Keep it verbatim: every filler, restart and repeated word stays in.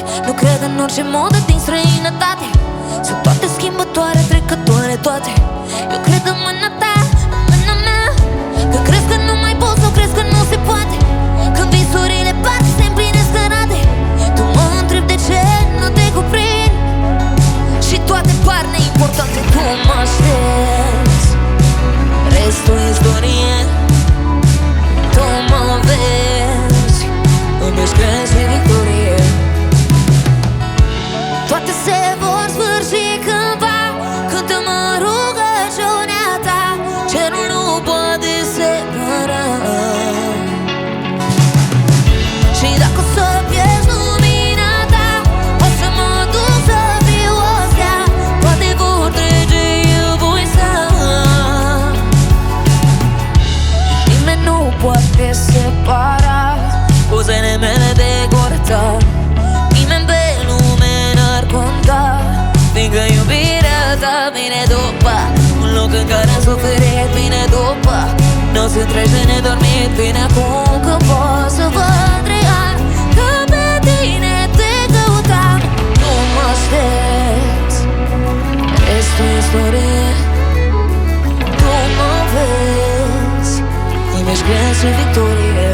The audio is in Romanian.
Nu cred în orice modă din străinătate. Sunt toate schimbătoare, trecătoare toate. Eu cred în mâna ta, în mâna mea. Că crezi că nu mai poți sau crezi că nu se poate. Când visurile parcă se împlinesc în rate. Tu mă întrebi de ce nu te cuprind. Și toate par neimportante. Tu mă aștepți, restul e istorie. Tu mă vezi, îmi ești crezi victorie. Toate se vor sfârși cândva, cântă-mă rugăciunea ta. Cerul nu poate separa. Și dacă o să pierzi lumina ta, o să mă duc să fiu o stea. Toate vor trece, eu voi sta. Nimeni nu poate separa pozele mele de gura ta. Nimeni pe lume n-ar conta, fiindcă iubirea ta vine după. Un loc în care am suferit vine după. Nu se trece nedormit, vine acum că pot să văd real că pe tine te căutam. Nu mă aștepți, restul e istorie. Tu mă vezi, îmi ești crezi victorie.